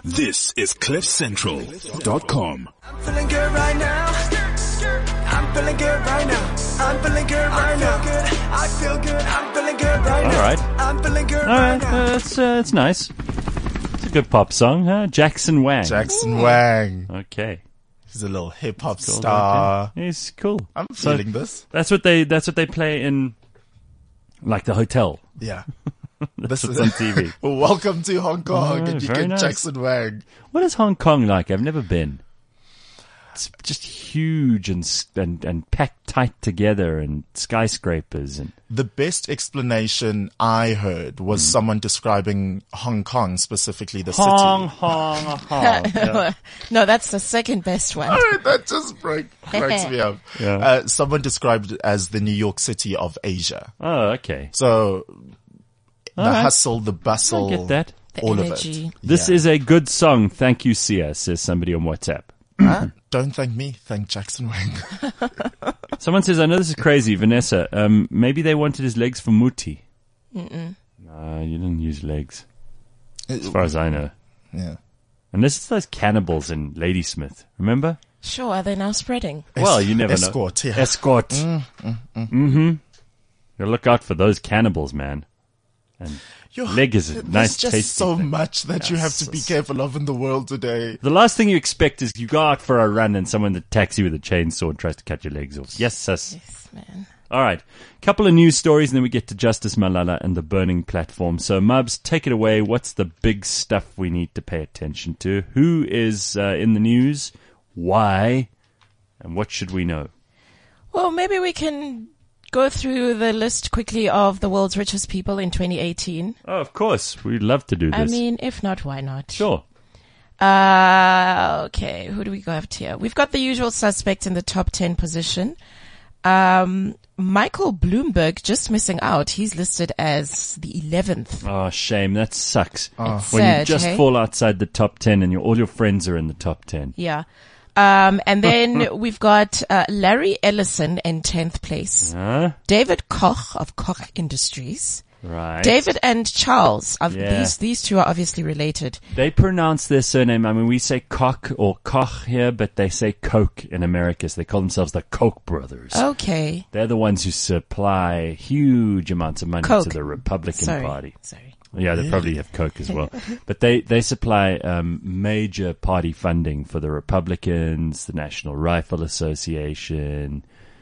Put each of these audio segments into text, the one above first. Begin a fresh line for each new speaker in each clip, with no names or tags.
This is CliffCentral.com.
I'm feeling good right now. I'm feeling good right now. I'm feeling good right now. I feel good. I'm feeling good right now.
All right.
I'm feeling good
All
right
right,
now.
it's nice. It's a good pop song, huh? Jackson Wang.
Jackson Wang.
Okay.
He's a little hip hop
Cool,
star.
okay. He's cool.
I'm feeling this.
That's what they play in, like, the hotel.
Yeah.
This is on TV.
Welcome to Hong Kong,
Oh,
and you
very
get
nice.
Jackson Wang.
What is Hong Kong like? I've never been. It's just huge and packed tight together, and skyscrapers and.
The best explanation I heard was someone describing Hong Kong, specifically the
Hong,
city.
Hong, Hong. Yeah.
No, that's the second best one.
That just breaks me up.
Yeah.
Someone described it as the New York City of Asia.
Oh, okay.
So the
right.
hustle, the bustle,
I get that.
The
all
energy.
of it.
This is a good song. Thank you, Sia, says somebody on WhatsApp.
Huh? Don't thank me, thank Jackson Wang.
Someone says, I know this is crazy, Vanessa. Maybe they wanted his legs for Muti. No, you didn't use legs, as far as I know.
Yeah.
Unless it's those cannibals in Ladysmith. Remember?
Sure, are they now spreading?
Well, you never
Escort,
know.
yeah.
Escort. Mm-hmm. You look out for those cannibals, man. And leg is a nice,
There's just
tasty
so
thing.
much that you have to be careful of in the world today.
The last thing you expect is you go out for a run and someone attacks you with a chainsaw and tries to cut your legs off. Yes, sis.
Yes, man.
All right. Couple of news stories, and then we get to Justice Malala and the burning platform. So, Mubs, take it away. What's the big stuff we need to pay attention to? Who is in the news? Why? And what should we know?
Well, maybe we can go through the list quickly of the world's richest people in 2018.
Oh, of course. We'd love to do this.
I mean, if not, why not?
Sure.
Okay, who do we got here? We've got the usual suspects in the top 10 position. Michael Bloomberg just missing out. He's listed as the 11th.
Oh, shame. That sucks.
It's
When
sad,
you just
hey?
fall outside the top 10 and all your friends are in the top 10.
Yeah. And then we've got Larry Ellison in 10th place.
Huh?
David Koch of Koch Industries.
Right.
David and Charles.
Yeah.
These two are obviously related.
They pronounce their surname. I mean, we say Koch or Koch here, but they say Coke in America. So they call themselves the Koch brothers.
Okay.
They're the ones who supply huge amounts of money
Coke.
to the Republican Party.
Sorry.
Yeah, they probably have Coke as well. But they supply major party funding for the Republicans, the National Rifle Association,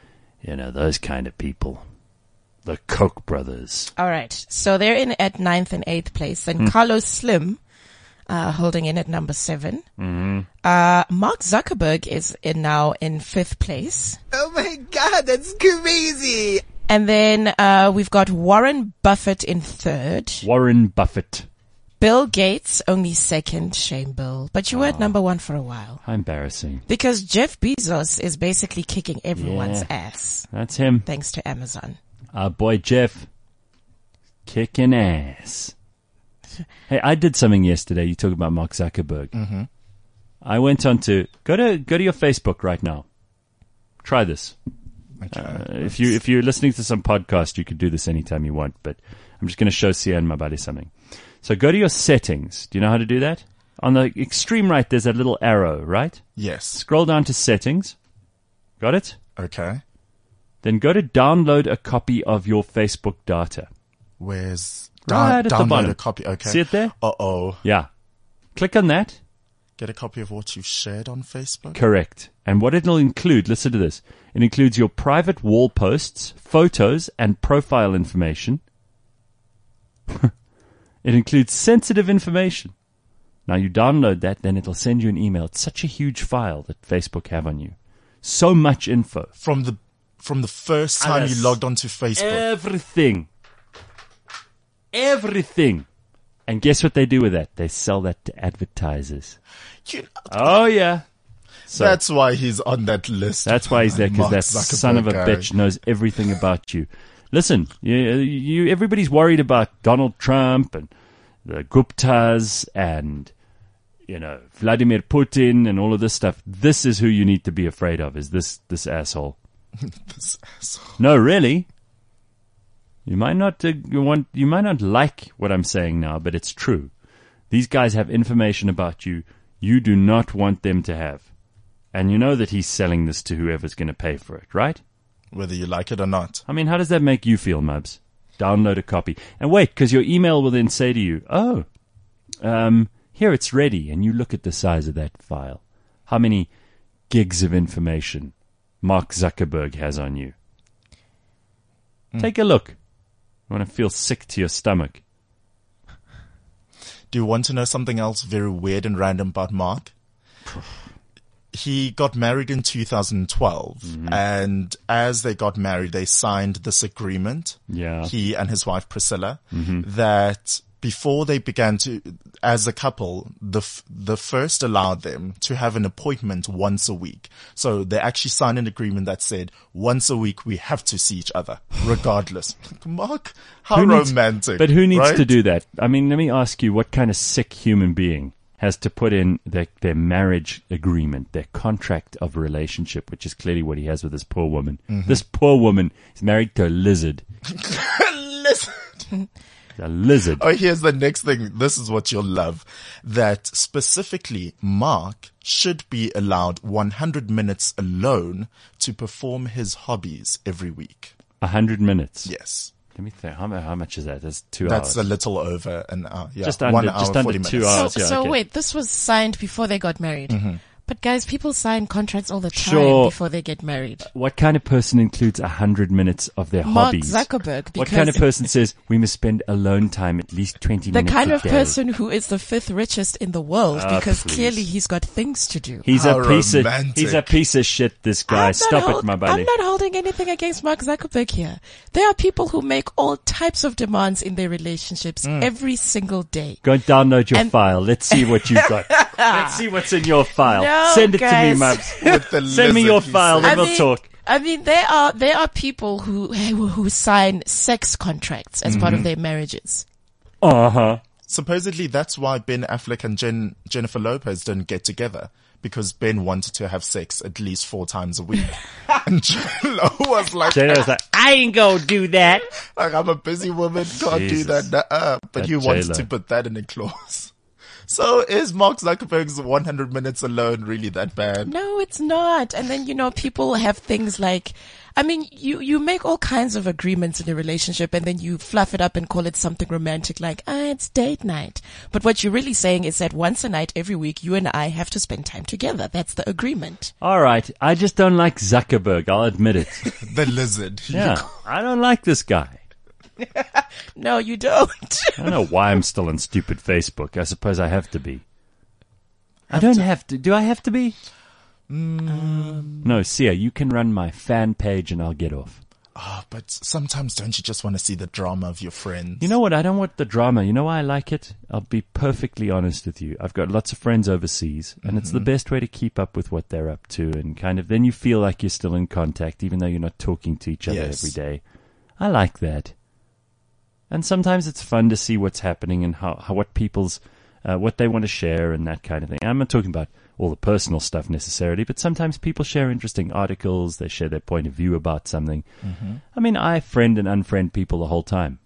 those kind of people. The Koch brothers.
All right. So they're in at 9th and 8th place. Then Carlos Slim, holding in at number 7.
Mm-hmm.
Mark Zuckerberg is now in 5th place.
Oh my God, that's crazy.
And then, we've got Warren Buffett in 3rd.
Warren Buffett.
Bill Gates only 2nd. Shame, Bill. But you were at number 1 for a while.
How embarrassing.
Because Jeff Bezos is basically kicking everyone's
Yeah.
ass.
That's him.
Thanks to Amazon.
Our boy Jeff. Kicking ass. Hey, I did something yesterday. You talk about Mark Zuckerberg. Mm-hmm. I went on to go to your Facebook right now. Try this.
Okay.
If you're listening to some podcast, you could do this anytime you want. But I'm just going to show Sia and Mabali something. So go to your settings. Do you know how to do that? On the extreme right, there's a little arrow, right?
Yes.
Scroll down to settings. Got it?
Okay.
Then go to download a copy of your Facebook data.
Where's
Right at the
download
bottom.
a copy? Okay.
See it there?
Uh-oh.
Yeah. Click on that.
Get a copy of what you've shared on Facebook?
Correct. And what it'll include, listen to this. It includes your private wall posts, photos, and profile information. It includes sensitive information. Now you download that, then it'll send you an email. It's such a huge file that Facebook have on you. So much info.
From the first time you logged onto Facebook.
Everything. And guess what they do with that? They sell that to advertisers.
You-
Oh, yeah. So
That's why he's on that list.
that's why he's there, because
Mark
that son of a
Zuckerberg guy.
bitch knows everything about you. Listen, everybody's worried about Donald Trump and the Guptas and, Vladimir Putin and all of this stuff. This is who you need to be afraid of, is this asshole.
This asshole.
No, really. You might not like what I'm saying now, but it's true. These guys have information about you you do not want them to have. And you know that he's selling this to whoever's going to pay for it, right?
Whether you like it or not.
I mean, how does that make you feel, Mubs? Download a copy. And wait, because your email will then say to you, here it's ready. And you look at the size of that file. How many gigs of information Mark Zuckerberg has on you? Take a look. You want to feel sick to your stomach.
Do you want to know something else very weird and random about Mark? He got married in 2012, and as they got married, they signed this agreement, he and his wife Priscilla, that before they began to, as a couple, the first allowed them to have an appointment once a week. So they actually signed an agreement that said, once a week we have to see each other, regardless. Mark, how romantic.
But who needs
right?
to do that? I mean, let me ask you, what kind of sick human being has to put in their marriage agreement, their contract of relationship, which is clearly what he has with this poor woman. This poor woman is married to a lizard.
Lizard.
A lizard.
Oh, here's the next thing. This is what you'll love. That specifically, Mark should be allowed 100 minutes alone to perform his hobbies every week.
100 minutes?
Yes.
Let me think. How much is that? That's 2 hours.
That's a little over an hour. Yeah,
Just
1
under,
hour,
just under
40
2
minutes.
hours.
So
okay.
wait, this was signed before they got married. But guys, people sign contracts all the time
Sure.
before they get married.
What kind of person includes 100 minutes of their
Mark
hobbies?
Zuckerberg.
What kind of person says we must spend alone time at least 20
The
minutes
kind
a
of
day?
person who is the 5th richest in the world because
please.
clearly he's got things to do.
He's
How
a piece
romantic.
he's a piece of shit, this guy. Stop it, my buddy.
I'm not holding anything against Mark Zuckerberg here. There are people who make all types of demands in their relationships every single day.
Go and download your
And-
file. Let's see what you've got. Let's see what's in your file.
No,
Send it to me,
guys.
Mubs.
With the
Send me
lizard,
your
he
file,
said.
then we'll talk.
I mean, there are people who sign sex contracts as part of their marriages.
Uh-huh.
Supposedly, that's why Ben Affleck and Jennifer Lopez didn't get together. Because Ben wanted to have sex at least 4 times a week. And J-Lo was like,
J-Lo's like, I ain't gonna do that.
I'm a busy woman, can't
Jesus.
do that. But
That
you wanted
J-Lo.
to put that in a clause. So is Mark Zuckerberg's 100 minutes alone really that bad?
No, it's not. And then, people have things like, I mean, you make all kinds of agreements in a relationship and then you fluff it up and call it something romantic like, it's date night. But what you're really saying is that once a night every week, you and I have to spend time together. That's the agreement.
All right. I just don't like Zuckerberg. I'll admit it.
The lizard.
Yeah. I don't like this guy.
No, you don't.
I don't know why I'm still on stupid Facebook. I suppose I have to be. I don't have to. Do I have to be? No, Sia, you can run my fan page and I'll get off.
But sometimes don't you just want to see the drama of your friends?
You know what? I don't want the drama. You know why I like it? I'll be perfectly honest with you. I've got lots of friends overseas, and it's the best way to keep up with what they're up to, and kind of then you feel like you're still in contact, even though you're not talking to each other
Yes.
every day. I like that. And sometimes it's fun to see what's happening and how what people's what they want to share and that kind of thing. I'm not talking about all the personal stuff necessarily, but sometimes people share interesting articles. They share their point of view about something. I mean, I friend and unfriend people the whole time.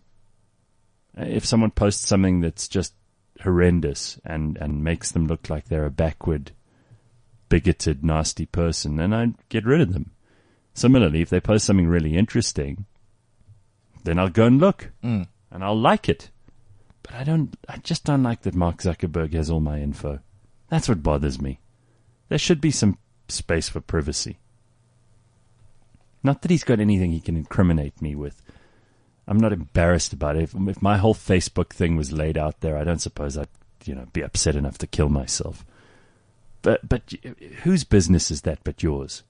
If someone posts something that's just horrendous and makes them look like they're a backward, bigoted, nasty person, then I get rid of them. Similarly, if they post something really interesting, then I'll go and look and I'll like it. But I just don't like that Mark Zuckerberg has all my info. That's what bothers me. There should be some space for privacy. Not that he's got anything he can incriminate me with. I'm not embarrassed about it. If my whole Facebook thing was laid out there, I don't suppose I'd, be upset enough to kill myself. But whose business is that but yours?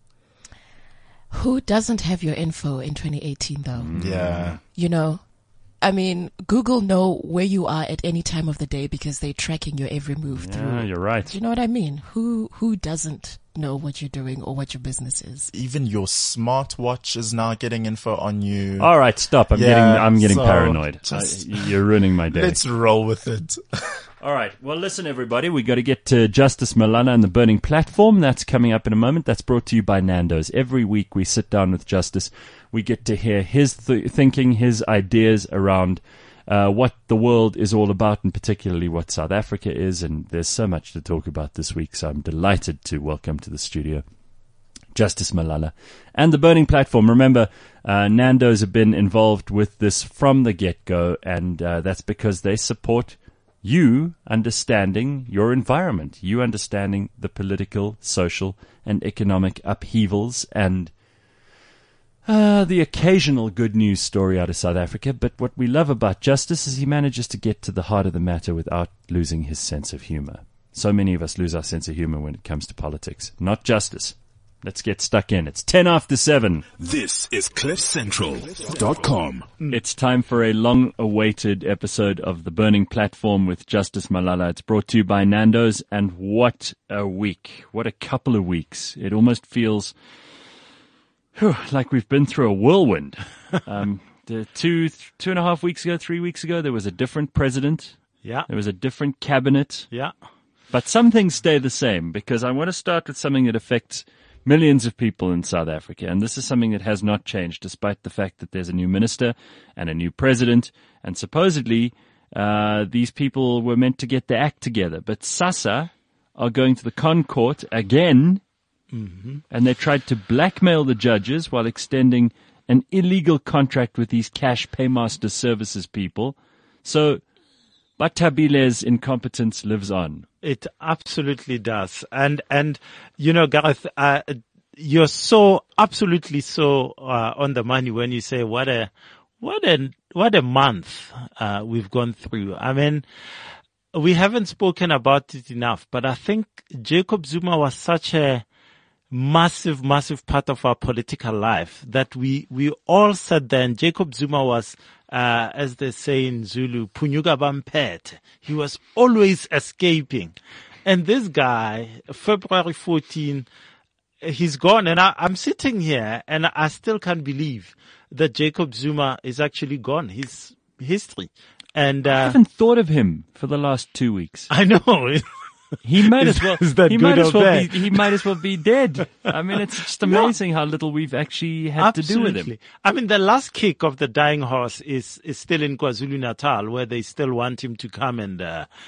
Who doesn't have your info in 2018 though?
Yeah.
I mean, Google know where you are at any time of the day because they're tracking your every move
Yeah,
through.
you're right.
Do you know what I mean? Who doesn't know what you're doing or what your business is?
Even your smartwatch is now getting info on you.
All right, stop. I'm
Yeah,
getting
so
paranoid.
just-
You're ruining my day.
Let's roll with it.
All right. Well, listen, everybody. We got to get to Justice Malana and the Burning Platform. That's coming up in a moment. That's brought to you by Nando's. Every week we sit down with Justice. We get to hear his thinking, his ideas around what the world is all about, and particularly what South Africa is. And there's so much to talk about this week, so I'm delighted to welcome to the studio Justice Malala and the Burning Platform. Remember, Nando's have been involved with this from the get-go, and that's because they support you understanding your environment, you understanding the political, social, and economic upheavals, and the occasional good news story out of South Africa. But what we love about Justice is he manages to get to the heart of the matter without losing his sense of humor. So many of us lose our sense of humor when it comes to politics. Not Justice. Let's get stuck in. It's 7:10.
This is CliffCentral.com.
It's time for a long-awaited episode of The Burning Platform with Justice Malala. It's brought to you by Nando's, and what a week. What a couple of weeks. It almost feels like we've been through a whirlwind. 2.5 weeks ago, 3 weeks ago, there was a different president.
Yeah.
There was a different cabinet.
Yeah.
But some things stay the same, because I want to start with something that affects millions of people in South Africa. And this is something that has not changed, despite the fact that there's a new minister and a new president. And supposedly, these people were meant to get their act together. But SASSA are going to the ConCourt again. Mm-hmm. And they tried to blackmail the judges while extending an illegal contract with these cash paymaster services people. So Batabile's incompetence lives on.
It absolutely does. And you know, Gareth, you're so absolutely so on the money when you say what a month we've gone through. I mean, we haven't spoken about it enough, but I think Jacob Zuma was such a massive part of our political life that we all sat there, and Jacob Zuma was, as they say in Zulu, Punyuka Bampet. He was always escaping. And this guy, February 14, he's gone. And I'm sitting here and I still can't believe that Jacob Zuma is actually gone. He's history. And
I haven't thought of him for the last 2 weeks.
I know.
He might as well.
He might
as well be dead. I mean, it's just amazing how little we've actually had to do with him.
I mean, the last kick of the dying horse is still in KwaZulu-Natal, where they still want him to come and,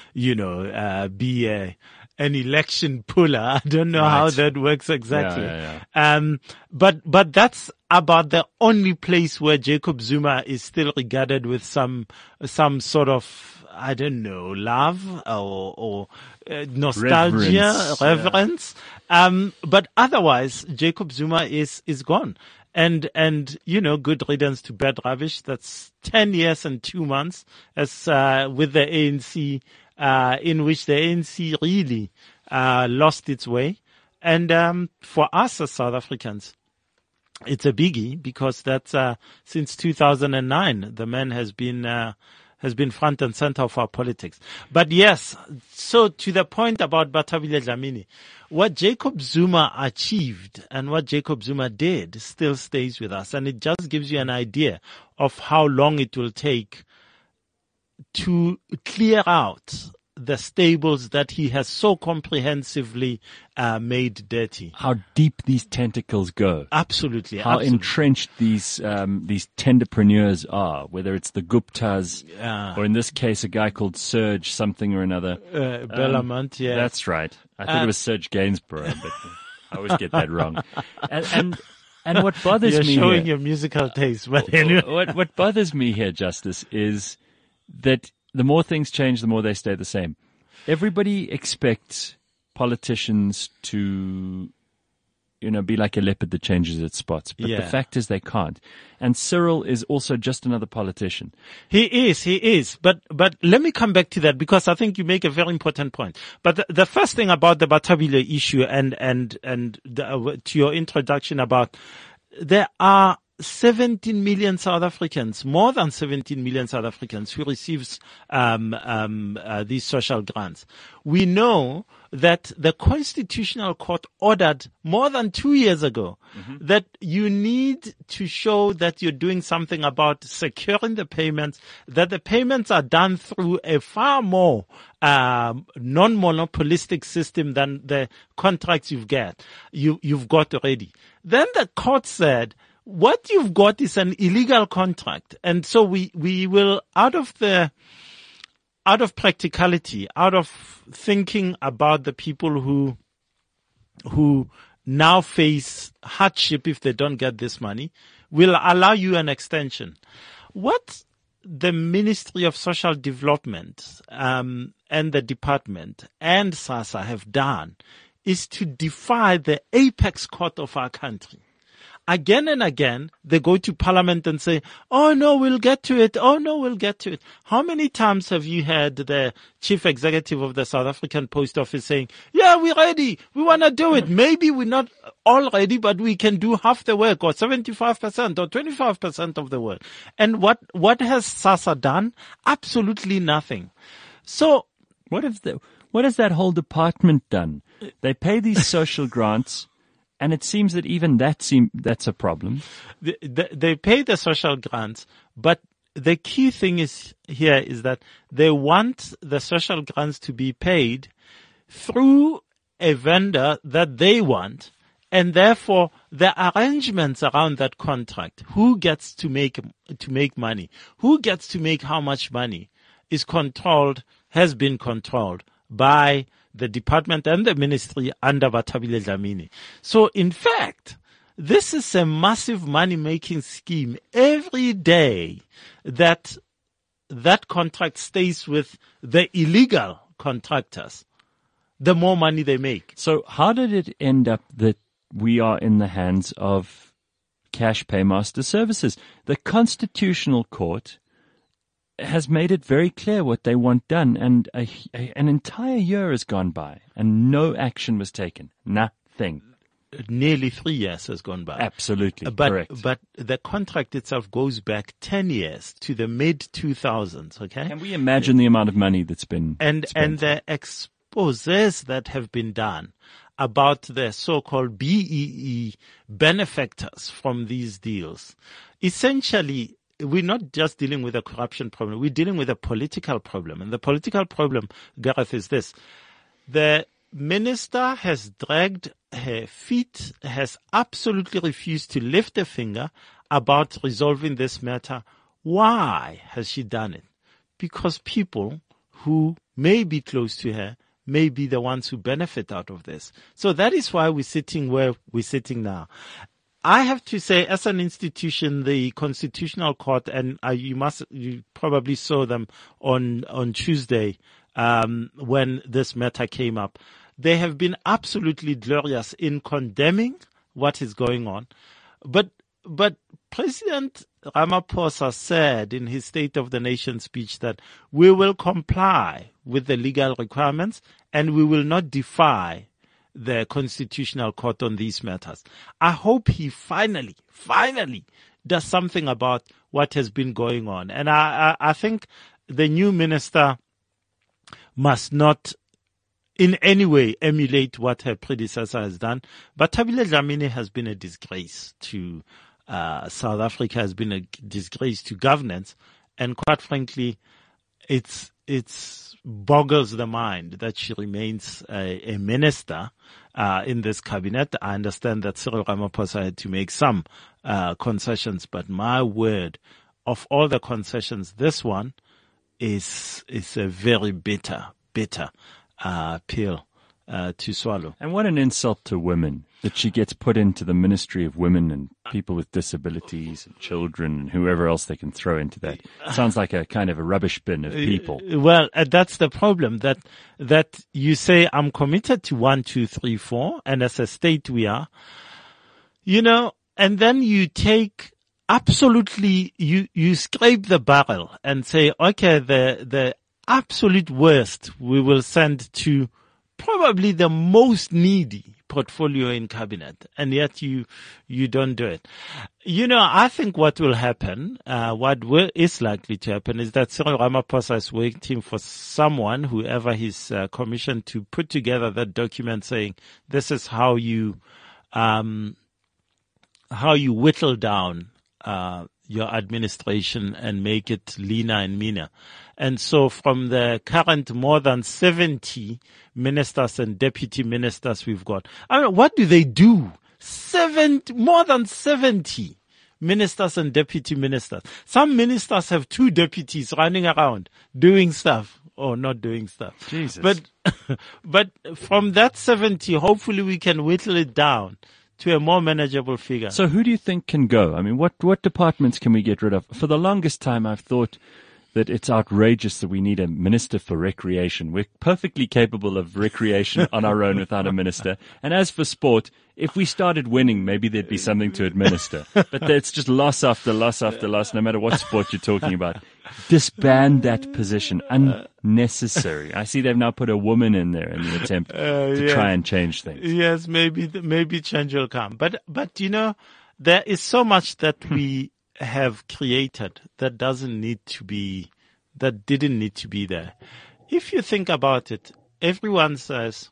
be an election puller. I don't know how that works exactly.
Yeah.
But that's about the only place where Jacob Zuma is still regarded with some sort of, I don't know, love or nostalgia, reverence.
Yeah.
But otherwise, Jacob Zuma is gone. And, good riddance to bad rubbish. That's 10 years and 2 months as, with the ANC, in which the ANC really, lost its way. And, for us as South Africans, it's a biggie because that's, since 2009, the man has been front and center of our politics. But yes, so to the point about Batabile Dlamini, what Jacob Zuma achieved and what Jacob Zuma did still stays with us. And it just gives you an idea of how long it will take to clear out the stables that he has so comprehensively made dirty.
How deep these tentacles go.
Absolutely.
How entrenched these tenderpreneurs are, whether it's the Guptas or in this case a guy called Serge something or another.
Bellamont, yeah.
That's right. I thought it was Serge Gainsborough, but I always get that wrong. And what bothers me
You're showing
here,
your musical taste, but anyway.
What bothers me here, Justice, is that the more things change, the more they stay the same. Everybody expects politicians to, be like a leopard that changes its spots. But the fact is they can't. And Cyril is also just another politician.
He is. But let me come back to that because I think you make a very important point. But the first thing about the Batabile issue and to your introduction about there are 17 million South Africans, more than 17 million South Africans who receives these social grants. We know that the Constitutional Court ordered more than 2 years ago that you need to show that you're doing something about securing the payments, that the payments are done through a far more non-monopolistic system than the contracts you've got already. Then the court said, what you've got is an illegal contract. And so we will, out of practicality, out of thinking about the people who now face hardship if they don't get this money, we'll allow you an extension. What the Ministry of Social Development and the department and SASSA have done is to defy the apex court of our country. Again and again, they go to Parliament and say, oh no, we'll get to it. Oh no, we'll get to it. How many times have you heard the chief executive of the South African Post Office saying, yeah, we're ready. We want to do it. Maybe we're not all ready, but we can do half the work or 75% or 25% of the work. And what has SASSA done? Absolutely nothing. So
what has that whole department done? They pay these social grants. And it seems that even that's a problem.
They pay the social grants, but the key thing is that they want the social grants to be paid through a vendor that they want, and therefore the arrangements around that contract, who gets to make money, who gets to make how much money, has been controlled by the department and the ministry under Bathabile Dlamini. So in fact, this is a massive money-making scheme. Every day that contract stays with the illegal contractors, the more money they make.
So how did it end up that we are in the hands of Cash Paymaster Services? The Constitutional Court has made it very clear what they want done, and an entire year has gone by and no action was taken. Nothing.
Nearly 3 years has gone by.
Absolutely, correct.
But the contract itself goes back 10 years to the mid-2000s, okay?
Can we imagine the amount of money that's been spent?
And the exposés that have been done about the so-called BEE benefactors from these deals. Essentially, we're not just dealing with a corruption problem. We're dealing with a political problem. And the political problem, Gareth, is this. The minister has dragged her feet, has absolutely refused to lift a finger about resolving this matter. Why has she done it? Because people who may be close to her may be the ones who benefit out of this. So that is why we're sitting where we're sitting now. I have to say, as an institution, the Constitutional Court, and you probably saw them on Tuesday, when this matter came up. They have been absolutely glorious in condemning what is going on. But President Ramaphosa said in his State of the Nation speech that we will comply with the legal requirements and we will not defy the Constitutional Court on these matters. I hope he finally does something about what has been going on. And I think the new minister must not in any way emulate what her predecessor has done. But Bathabile Dlamini has been a disgrace to South Africa, has been a disgrace to governance. And quite frankly, it's boggles the mind that she remains a minister in this cabinet. I understand that Cyril Ramaphosa had to make some concessions, but my word, of all the concessions, this one is a very bitter pill to swallow.
And what an insult to women that she gets put into the Ministry of Women and people with disabilities and children and whoever else they can throw into that. Sounds like a kind of a rubbish bin of people.
Well, that's the problem, that you say, I'm committed to 1, 2, 3, 4, and as a state we are, and then you take absolutely, you scrape the barrel and say, okay, the absolute worst we will send to probably the most needy portfolio in cabinet, and yet you don't do it. I think what will happen, is likely to happen, is that Cyril Ramaphosa is waiting for someone, whoever he's commissioned, to put together that document saying this is how you whittle down your administration and make it leaner and meaner. And so from the current more than 70 ministers and deputy ministers we've got, what do they do? More than 70. ministers and deputy ministers. Some ministers have 2 deputies running around doing stuff or not doing stuff.
Jesus.
But from that 70, hopefully we can whittle it down to a more manageable figure.
So who do you think can go? I mean, what departments can we get rid of? For the longest time, I've thought that it's outrageous that we need a minister for recreation. We're perfectly capable of recreation on our own without a minister. And as for sport, if we started winning, maybe there'd be something to administer. But it's just loss after loss after loss, no matter what sport you're talking about. Disband that position. Unnecessary. I see they've now put a woman in there in the attempt to try and change things.
Yes, maybe change will come. But you know, there is so much that we have created that didn't need to be there. If you think about it, everyone says,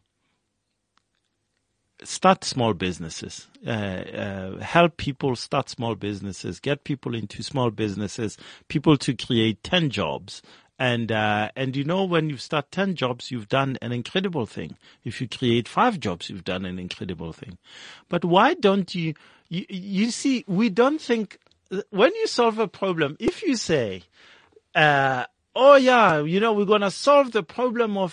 start small businesses, help people start small businesses, get people into small businesses, people to create 10 jobs. And you know, when you start 10 jobs, you've done an incredible thing. If you create 5 jobs, you've done an incredible thing. But why don't you see, we don't think, when you solve a problem, if you say, oh yeah, you know, we're going to solve the problem of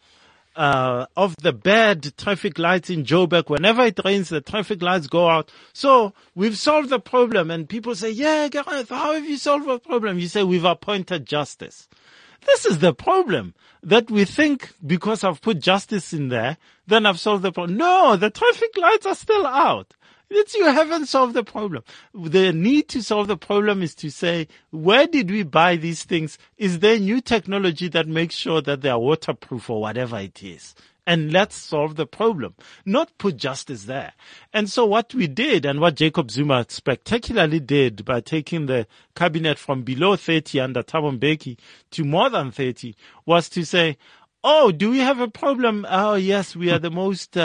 the bad traffic lights in Joburg. Whenever it rains, the traffic lights go out. So we've solved the problem. And people say, yeah, Gareth, how have you solved the problem? You say, we've appointed justice. This is the problem, that we think because I've put justice in there, then I've solved the problem. No, the traffic lights are still out. You haven't solved the problem. The need to solve the problem is to say, where did we buy these things? Is there new technology that makes sure that they are waterproof or whatever it is? And let's solve the problem, not put justice there. And so what we did, and what Jacob Zuma spectacularly did by taking the cabinet from below 30 under Thabo Mbeki to more than 30, was to say, oh, do we have a problem? Oh, yes, we are the most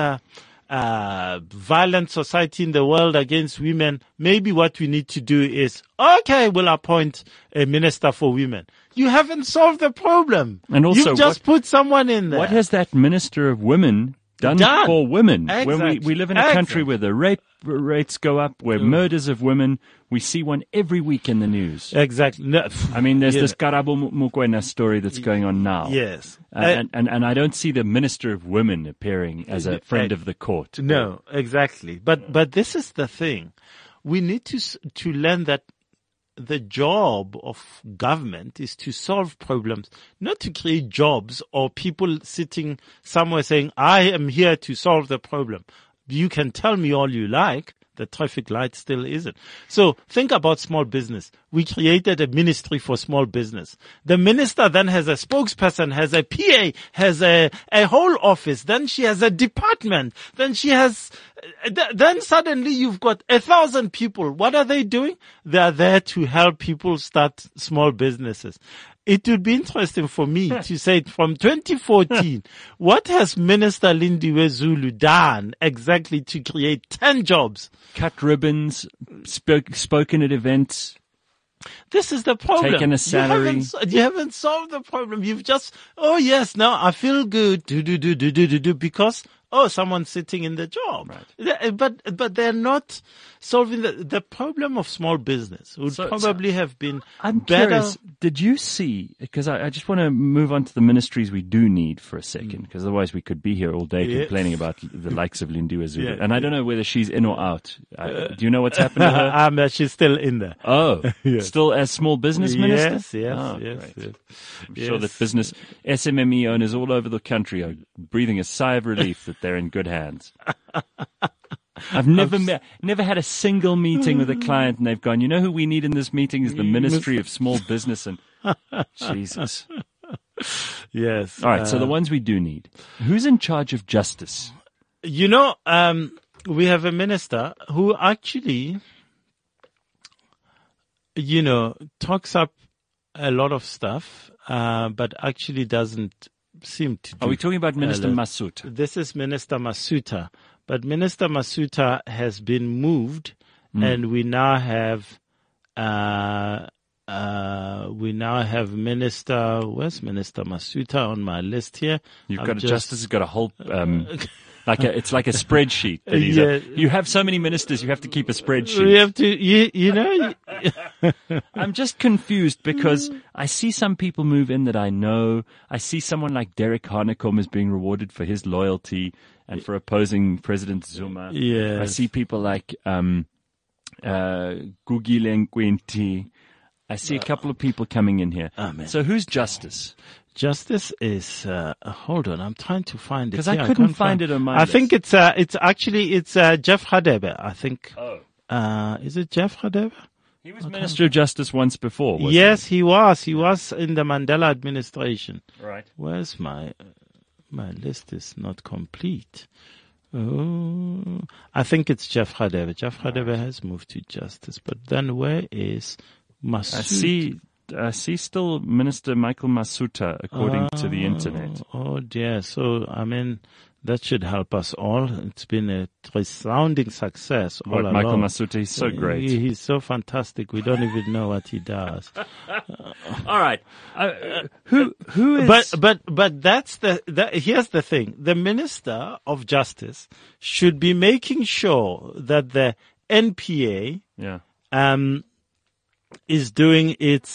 violent society in the world against women. Maybe what we need to do is, okay, we'll appoint a minister for women. You haven't solved the problem.
And also,
you've just put someone in there.
What has that minister of women done for women?
Exactly.
When we live in a country where the rape rates go up, where murders of women, we see one every week in the news.
Exactly. No,
I mean, there's this Karabo Mokoena story that's going on now.
Yes.
And I don't see the Minister of Women appearing as a friend of the court.
No, exactly. But this is the thing. We need to learn that the job of government is to solve problems, not to create jobs or people sitting somewhere saying, I am here to solve the problem. You can tell me all you like. The traffic light still isn't. So think about small business. We created a ministry for small business. The minister then has a spokesperson, has a PA, has a whole office. Then she has a department. Then she has, then suddenly you've got 1,000 people. What are they doing? They are there to help people start small businesses. It would be interesting for me to say from 2014, what has Minister Lindiwe Zulu done exactly to create 10 jobs?
Cut ribbons, spoken at events.
This is the problem.
Taken a salary.
You haven't solved the problem. You've just, oh yes, now I feel good. Do because, oh, someone's sitting in the job. Right. But they're not solving the problem of small business. Would probably have been
I'm
better.
Curious, did you see, because I just want to move on to the ministries we do need for a second, because otherwise we could be here all day complaining about the likes of Lindiwe Zulu. And I don't know whether she's in or out. Do you know what's happened to her?
She's still in there.
Oh, still as small business minister?
Yes.
I'm sure that business SMME owners all over the country are breathing a sigh of relief that they're in good hands. I've never had a single meeting with a client and they've gone, you know who we need in this meeting is the Ministry of Small Business and Jesus.
Yes.
All right. So the ones we do need. Who's in charge of justice?
You know, we have a minister who actually, you know, talks up a lot of stuff, but actually doesn't seem to do.
Are we talking about Minister Masuta?
This is Minister Masuta. But Minister Masuta has been moved, and we now have Minister. Where's Minister Masuta on my list here?
Justice has got a whole It's like a spreadsheet. That you have so many ministers, you have to keep a spreadsheet.
We have to, you know.
I'm just confused because I see some people move in that I know. I see someone like Derek Hanekom is being rewarded for his loyalty and for opposing President Zuma.
Yes.
I see people like Gugile Nkwinti. I see a couple of people coming in here.
Amen.
So who's Justice?
Justice is, hold on, I'm trying to find it.
Because I couldn't find it on my list.
think it's Jeff Radebe, I think.
Oh.
Is it Jeff Radebe?
He was Minister of Justice once before, wasn't
Yes, he was. He was in the Mandela administration.
Right.
Where's my list is not complete. Oh, I think it's Jeff Radebe. Jeff Radebe has moved to Justice. But then where is Masood?
I see still Minister Michael Masuta, according to the internet.
Oh dear. So, I mean, that should help us all. It's been a resounding success all along.
Michael Masuta, he's so great.
He's so fantastic. We don't even know what he does.
All right. Who is...
But that's here's the thing. The Minister of Justice should be making sure that the NPA, is doing its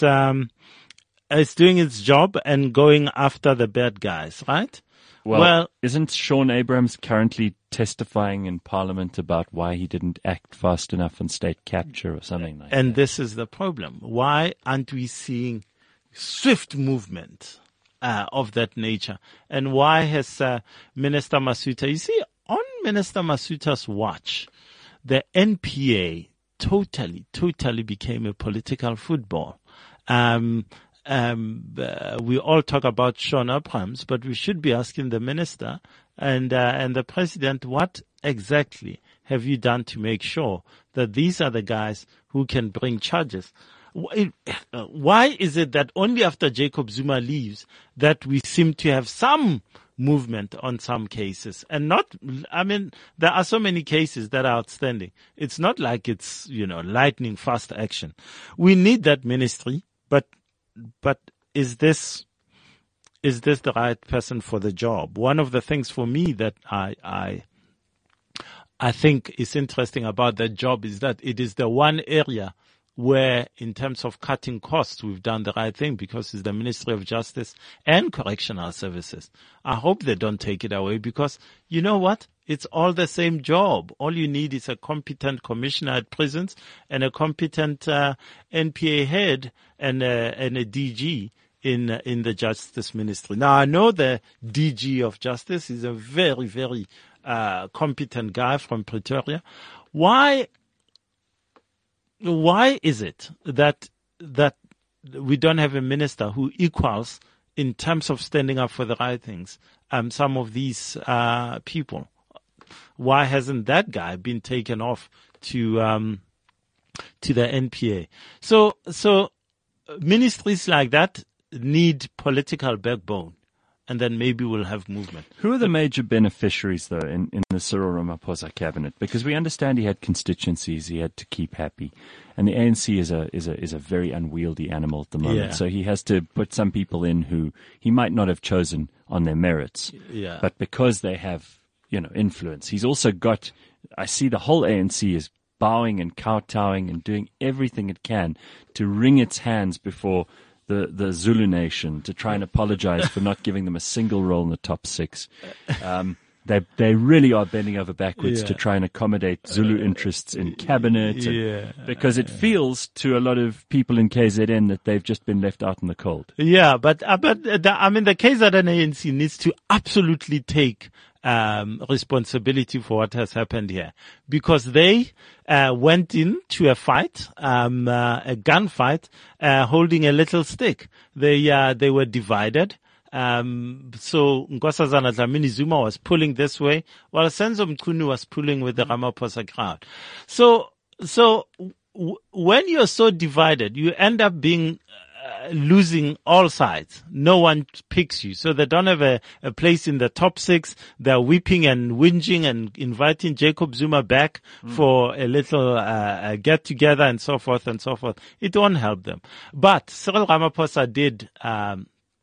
job and going after the bad guys, right?
Well, isn't Sean Abrams currently testifying in Parliament about why he didn't act fast enough on state capture or something like that?
And this is the problem. Why aren't we seeing swift movement of that nature? And why has Minister Masuta, you see, on Minister Masuta's watch, the NPA totally became a political football. We all talk about Sean Abrams, but we should be asking the minister and the president, what exactly have you done to make sure that these are the guys who can bring charges? Why is it that only after Jacob Zuma leaves that we seem to have some movement on some cases and not, I mean, there are so many cases that are outstanding. It's not like it's, lightning fast action. We need that ministry, but is this the right person for the job? One of the things for me that I think is interesting about that job is that it is the one area where, in terms of cutting costs, we've done the right thing because it's the Ministry of Justice and Correctional Services. I hope they don't take it away because, you know what? It's all the same job. All you need is a competent commissioner at prisons and a competent NPA head and a DG in the Justice Ministry. Now, I know the DG of Justice is a very, very competent guy from Pretoria. Why is it that we don't have a minister who equals, in terms of standing up for the right things, some of these people? Why hasn't that guy been taken off to the NPA? So ministries like that need political backbone. And then maybe we'll have movement.
Who are the major beneficiaries, though, in the Cyril Ramaphosa cabinet? Because we understand he had constituencies he had to keep happy, and the ANC is a very unwieldy animal at the moment.
Yeah.
So he has to put some people in who he might not have chosen on their merits, but because they have influence. He's also got. I see the whole ANC is bowing and kowtowing and doing everything it can to wring its hands before the Zulu nation to try and apologize for not giving them a single role in the top 6. They really are bending over backwards to try and accommodate Zulu interests in cabinet because it feels to a lot of people in KZN that they've just been left out in the cold.
Yeah, but the KZN ANC needs to absolutely take responsibility for what has happened here, because they went into a fight, a gunfight, holding a little stick. They were divided. So Nkosazana Dlamini Zuma was pulling this way, while Senzo Mchunu was pulling with the Ramaphosa crowd. So when you're so divided, you end up being losing all sides. No one picks you. So they don't have a place in the top 6. They're weeping and whinging and inviting Jacob Zuma back for a little get together and so forth and so forth. It won't help them. But Cyril Ramaphosa did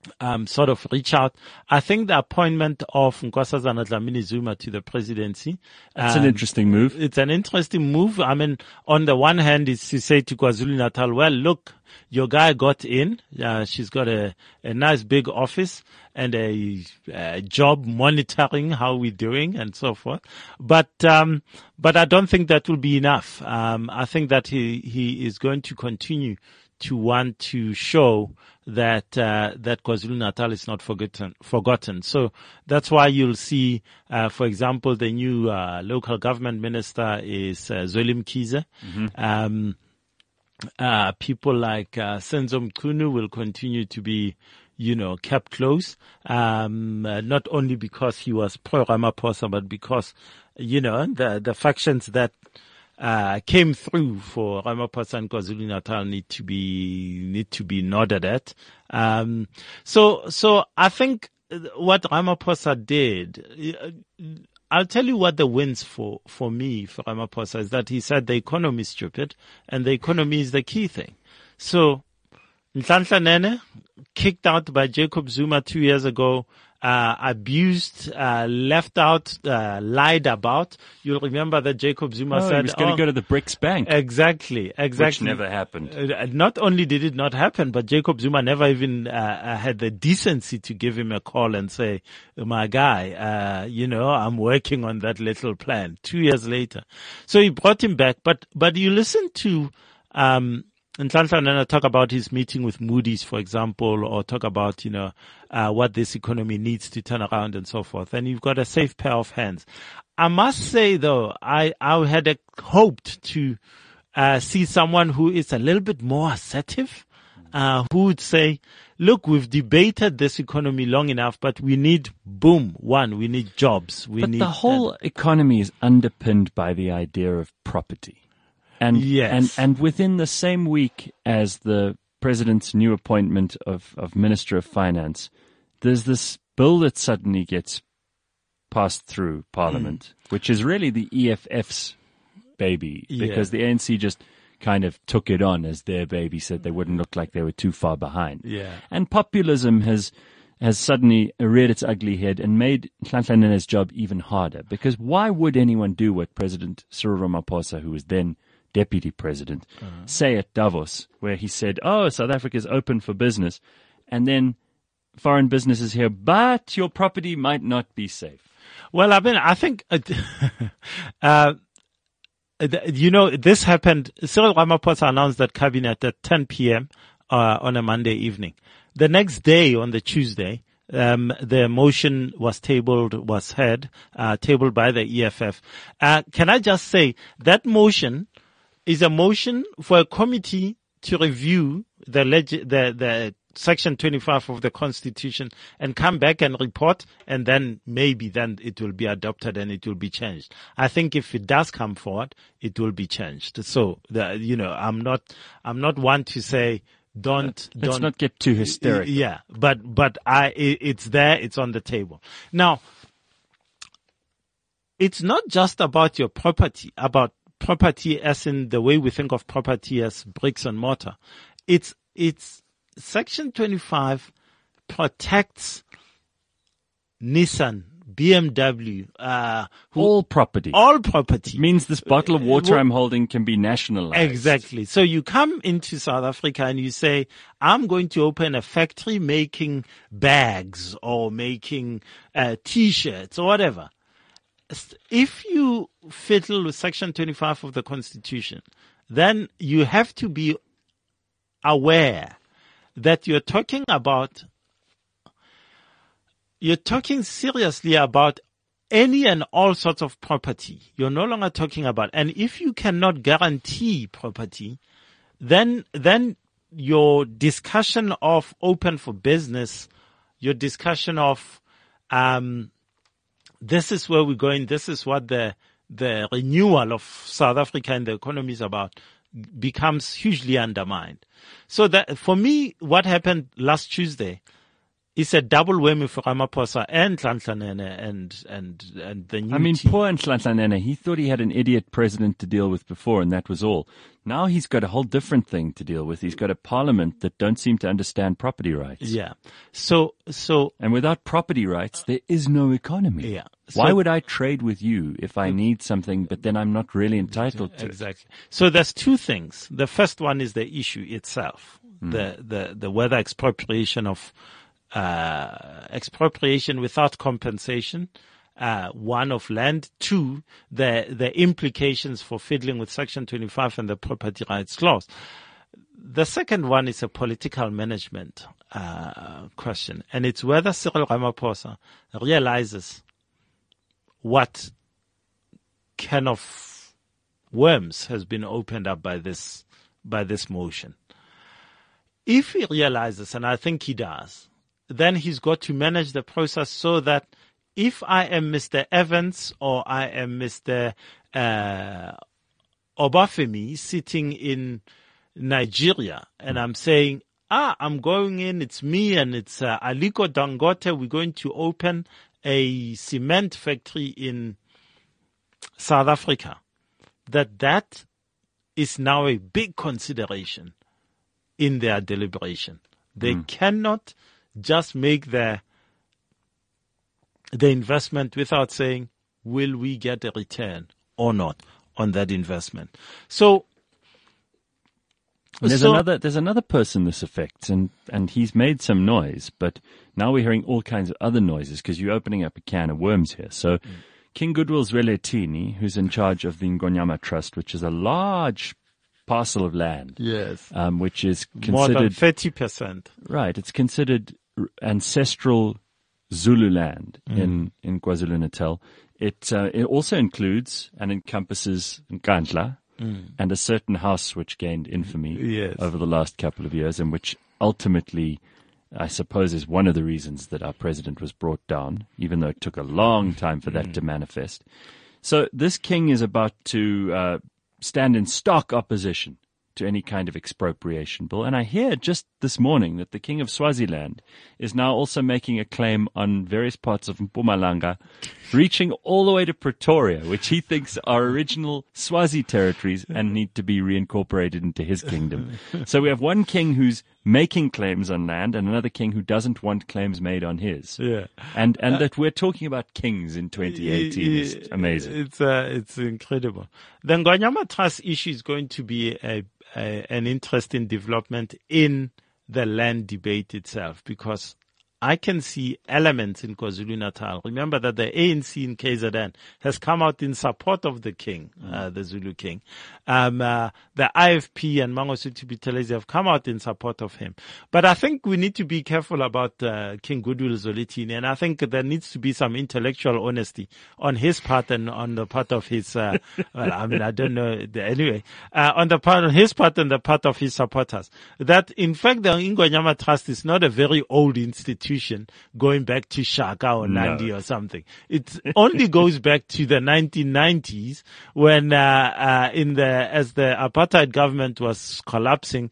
sort of reach out. I think the appointment of Nkosazana Dlamini Zuma to the presidency.
That's an interesting move.
It's an interesting move. I mean, on the one hand, it's to say to KwaZulu-Natal, well, look, your guy got in. She's got a nice big office and a job monitoring how we're doing and so forth. But I don't think that will be enough. I think that he is going to continue to want to show that KwaZulu-Natal is not forgotten. So that's why you'll see, for example, the new local government minister is Zweli Mkhize. People like Senzo Mchunu will continue to be, kept close, not only because he was pro-Ramaphosa, but because, the factions that came through for Ramaphosa and KwaZulu-Natal need to be nodded at. So I think what Ramaphosa did, I'll tell you what the wins for me, for Ramaphosa, is that he said the economy is stupid and the economy is the key thing. So, Nhlanhla Nene, kicked out by Jacob Zuma 2 years ago, abused, left out, lied about. You'll remember that Jacob Zuma said
he was going to go to the BRICS Bank.
Exactly.
Which never happened.
Not only did it not happen, but Jacob Zuma never even had the decency to give him a call and say, my guy, I'm working on that little plan 2 years later. So he brought him back. But you listen to Nhlanhla Nene talk about his meeting with Moody's, for example, or talk about, what this economy needs to turn around and so forth. And you've got a safe pair of hands. I must say though, I had hoped to, see someone who is a little bit more assertive, who would say, look, we've debated this economy long enough, but we need we need jobs.
But the whole economy is underpinned by the idea of property. And,
yes.
and within the same week as the president's new appointment of Minister of Finance, there's this bill that suddenly gets passed through Parliament, which is really the EFF's baby, because the ANC just kind of took it on as their baby, said they wouldn't look like they were too far behind.
Yeah.
And populism has suddenly reared its ugly head and made Nhlanhla Nene's job even harder, because why would anyone do what President Cyril Ramaphosa, who was then Deputy President, say at Davos, where he said, South Africa is open for business, and then foreign businesses here, but your property might not be safe.
Well, I mean, I think, this happened. Cyril Ramaphosa announced that cabinet at 10 p.m. On a Monday evening. The next day, on the Tuesday, the motion was tabled by the EFF. Can I just say that motion is a motion for a committee to review the Section 25 of the Constitution and come back and report, and then maybe then it will be adopted and it will be changed. I think if it does come forward, it will be changed. So, I'm not one to say let's
not get too hysterical.
Yeah, but it's there, it's on the table. Now, it's not just about your property, as in the way we think of property as bricks and mortar. It's Section 25 protects Nissan, BMW,
all property.
All property.
It means this bottle of water I'm holding can be nationalized.
Exactly. So you come into South Africa and you say, I'm going to open a factory making bags or making T-shirts or whatever. If you fiddle with Section 25 of the Constitution, then you have to be aware that you're talking seriously about any and all sorts of property. You're no longer talking about, and if you cannot guarantee property, then your discussion of open for business, your discussion of, this is where we're going, this is what the renewal of South Africa and the economy is about, becomes hugely undermined. So that, for me, what happened last Tuesday it's a double whammy for Ramaphosa and Nhlanhla Nene and the new
I mean,
team.
poor Nhlanhla Nene, he thought he had an idiot president to deal with before, and that was all. Now he's got a whole different thing to deal with. He's got a parliament that don't seem to understand property rights.
Yeah. So,
And without property rights, there is no economy.
yeah.
Why
So-
would I trade with you if I need something, but then I'm not really entitled to it?
Exactly. So there's two things. The first one is the issue itself, the whether expropriation without compensation, one of land, two, the implications for fiddling with Section 25 and the property rights clause. The second one is a political management question, and it's whether Cyril Ramaphosa realizes what can of worms has been opened up by this motion. If he realizes, and I think he does, then he's got to manage the process so that if I am Mr. Evans or I am Mr. Obafemi sitting in Nigeria and I'm saying, I'm going in, it's me and it's Aliko Dangote, we're going to open a cement factory in South Africa, that is now a big consideration in their deliberation. They cannot just make the investment without saying, will we get a return or not on that investment? So
There's another person this affects, and he's made some noise, but now we're hearing all kinds of other noises because you're opening up a can of worms here. So King Goodwill Zwelithini, who's in charge of the Ngonyama Trust, which is a large parcel of land.
yes,
Which is
more than
considered
30%.
right. It's considered ancestral Zulu land in KwaZulu-Natal. It also includes and encompasses Nkandla and a certain house which gained infamy
Yes.
over the last couple of years, and which ultimately, I suppose, is one of the reasons that our president was brought down, even though it took a long time for that to manifest. So this king is about to stand in stark opposition to any kind of expropriation bill. And I hear just this morning that the king of Swaziland is now also making a claim on various parts of Mpumalanga, reaching all the way to Pretoria, which he thinks are original Swazi territories and need to be reincorporated into his kingdom. So we have one king who's making claims on land and another king who doesn't want claims made on his.
Yeah.
And that we're talking about kings in 2018 is amazing.
It's incredible. The Ngonyama Trust issue is going to be an interesting development in the land debate itself, because I can see elements in KwaZulu-Natal. Remember that the ANC in KZN has come out in support of the king, the Zulu king. The IFP and Mangosuthu Buthelezi have come out in support of him. But I think we need to be careful about King Goodwill Zwelithini, and I think there needs to be some intellectual honesty on his part and on the part of his, well, I mean, I don't know, anyway, on his part and the part of his supporters. That, in fact, the Ngonyama Trust is not a very old institution going back to Shaka or Nandi or something. It only goes back to the 1990s when, as the apartheid government was collapsing,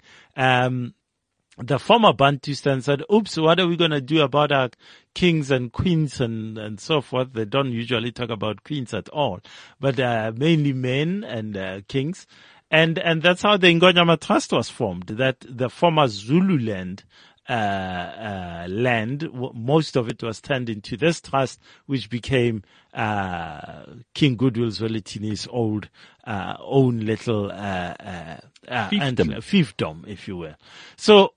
the former Bantustan said, oops, what are we going to do about our kings and queens and so forth? They don't usually talk about queens at all, but mainly men and kings. And that's how the Ngonyama Trust was formed, that the former Zululand land, most of it was turned into this trust, which became King Goodwill Zwelithini's own little fiefdom, if you will. So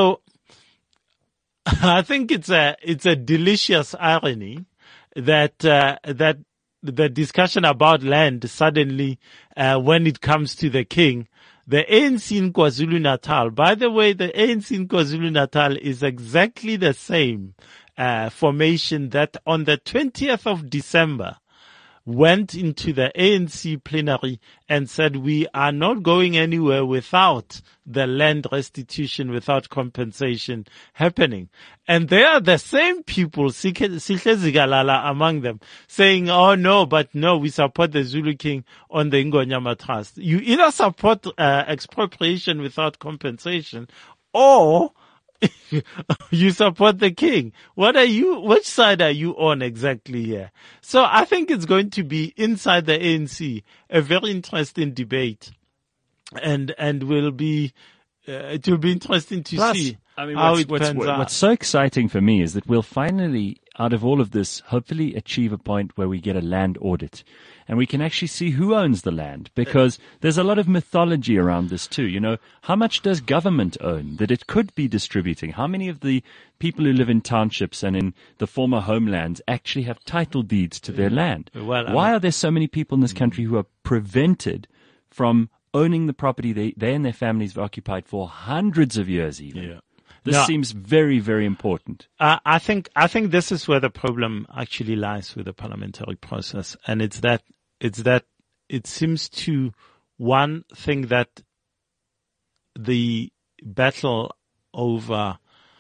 I think it's a delicious irony that the discussion about land suddenly, when it comes to the king, the ANC in KwaZulu-Natal, by the way, the ANC in KwaZulu-Natal is exactly the same formation that on the 20th of December went into the ANC plenary and said, we are not going anywhere without the land restitution, without compensation happening. And they are the same people, Sihle Zikalala among them, saying, oh no, we support the Zulu king on the Ngonyama Trust. You either support expropriation without compensation, or you support the king. Which side are you on exactly here? So I think it's going to be inside the ANC, a very interesting debate. And it will be interesting to see how it pans out.
What's so exciting for me is that we'll finally, out of all of this, hopefully achieve a point where we get a land audit. And we can actually see who owns the land, because there's a lot of mythology around this too. You know, how much does government own that it could be distributing? How many of the people who live in townships and in the former homelands actually have title deeds to their land? Why are there so many people in this country who are prevented from owning the property they and their families have occupied for hundreds of years even?
Yeah.
This seems very, very important.
I think this is where the problem actually lies with the parliamentary process, and it's that it seems to one thing that the battle over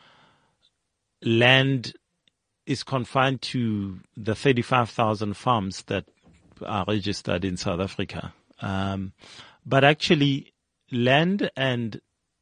land is confined to the 35,000 farms that are registered in South Africa, but actually land and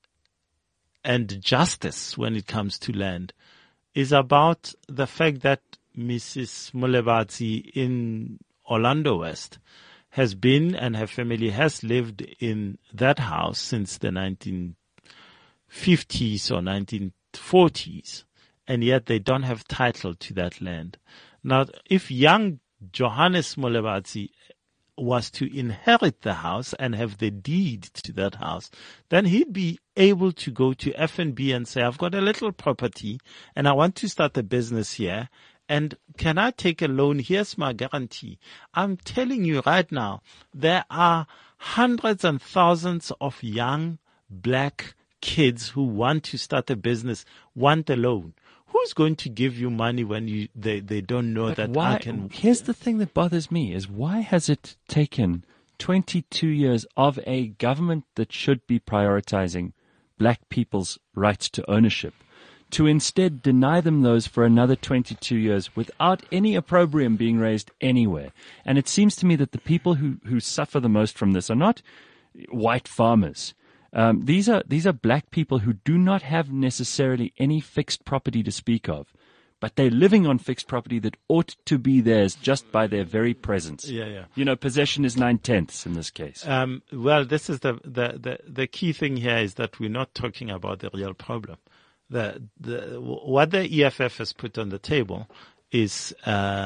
justice when it comes to land is about the fact that Mrs. Molebatsi in Orlando West has been, and her family has lived in that house since the 1950s or 1940s, and yet they don't have title to that land. Now, if young Johannes Molebatsi was to inherit the house and have the deed to that house, then he'd be able to go to FNB and say, I've got a little property and I want to start a business here. And can I take a loan? Here's my guarantee. I'm telling you right now, there are hundreds and thousands of young black kids who want to start a business, want a loan. Who's going to give you money when they don't know but that
why,
I can?
Here's the thing that bothers me is why has it taken 22 years of a government that should be prioritizing black people's rights to ownership to instead deny them those for another 22 years without any opprobrium being raised anywhere? And it seems to me that the people who suffer the most from this are not white farmers. These are black people who do not have necessarily any fixed property to speak of, but they're living on fixed property that ought to be theirs just by their very presence.
Yeah.
You know, possession is 9/10 in this case.
Well, this is the key thing here is that we're not talking about the real problem. What the EFF has put on the table is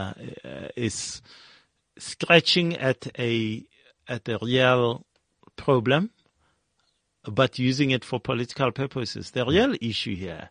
scratching at a real problem, but using it for political purposes. The real issue here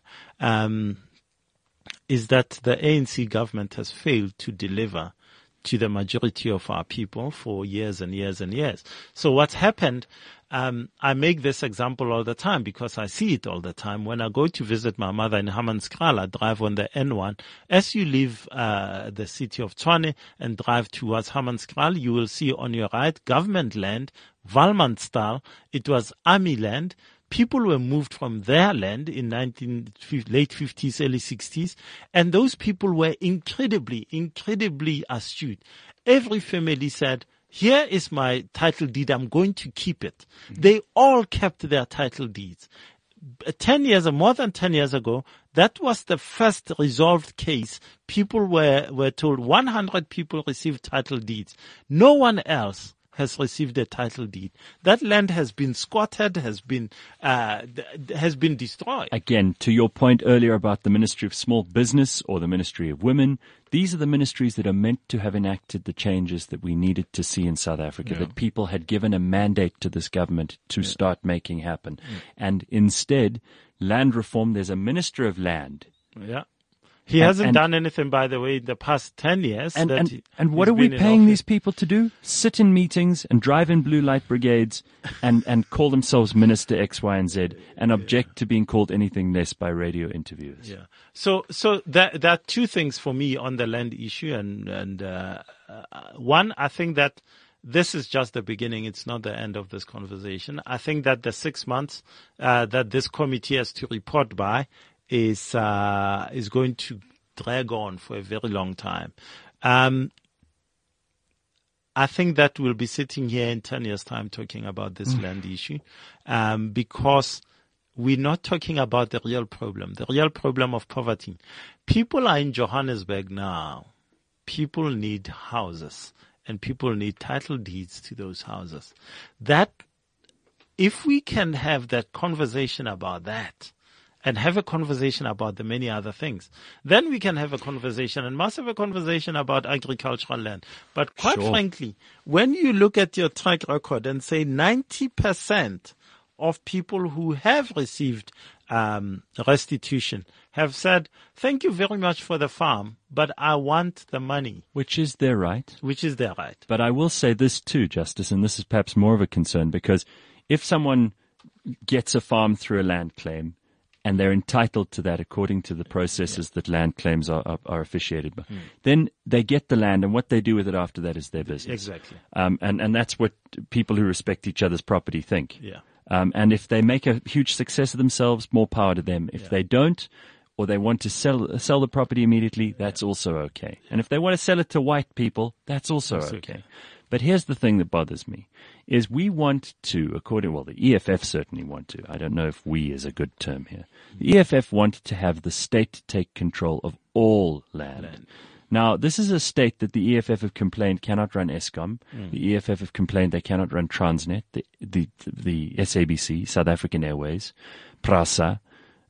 is that the ANC government has failed to deliver to the majority of our people for years and years and years. So what's happened, I make this example all the time because I see it all the time. When I go to visit my mother in Hammanskraal, I drive on the N1. As you leave the city of Tshwane and drive towards Hammanskraal, you will see on your right government land, Valmantstal. It was army land. People were moved from their land in late 50s, early 60s, and those people were incredibly astute. Every family said, here is my title deed, I'm going to keep it. They all kept their title deeds. 10 years or more than 10 years ago, that was the first resolved case. People were told 100 people received title deeds. No one else has received a title deed. That land has been squatted, has been destroyed.
Again, to your point earlier about the Ministry of Small Business or the Ministry of Women, these are the ministries that are meant to have enacted the changes that we needed to see in South Africa, that people had given a mandate to this government to start making happen. And instead, land reform, there's a Minister of Land.
Yeah. He hasn't done anything, by the way, in the past 10 years.
And what are we paying these people to do? Sit in meetings and drive in blue light brigades and call themselves Minister X, Y, and Z and object to being called anything less by radio interviewers.
Yeah. So there are two things for me on the land issue. And one, I think that this is just the beginning. It's not the end of this conversation. I think that the 6 months that this committee has to report by is going to drag on for a very long time. I think that we'll be sitting here in 10 years' time talking about this land issue, because we're not talking about the real problem of poverty. People are in Johannesburg now. People need houses and people need title deeds to those houses. That, if we can have that conversation about that and have a conversation about the many other things, then we can have a conversation and must have a conversation about agricultural land. But quite frankly, when you look at your track record and say 90% of people who have received restitution have said, thank you very much for the farm, but I want the money.
Which is their right.
But
I will say this too, Justice, and this is perhaps more of a concern, because if someone gets a farm through a land claim and they're entitled to that according to the processes that land claims are officiated by, then they get the land, and what they do with it after that is their business.
Exactly.
And that's what people who respect each other's property think.
Yeah.
And if they make a huge success of themselves, more power to them. If they don't, or they want to sell the property immediately, that's also okay. And if they want to sell it to white people, that's also okay. But here's the thing that bothers me, is we want to, the EFF certainly want to. I don't know if we is a good term here. The EFF want to have the state take control of all land. Now, this is a state that the EFF have complained cannot run Eskom. The EFF have complained they cannot run Transnet, the SABC, South African Airways, PRASA,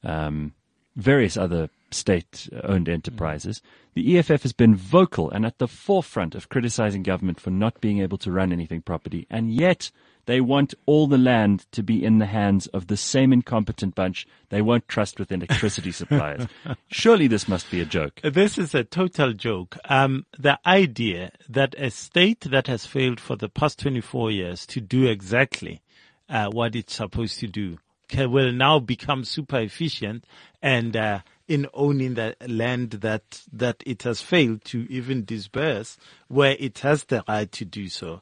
various other state-owned enterprises. The EFF has been vocal and at the forefront of criticizing government for not being able to run anything properly, and yet they want all the land to be in the hands of the same incompetent bunch they won't trust with electricity suppliers. Surely this must be a joke.
This is a total joke. The idea that a state that has failed for the past 24 years to do exactly what it's supposed to do will now become super efficient and in owning the land that it has failed to even disburse, where it has the right to do so,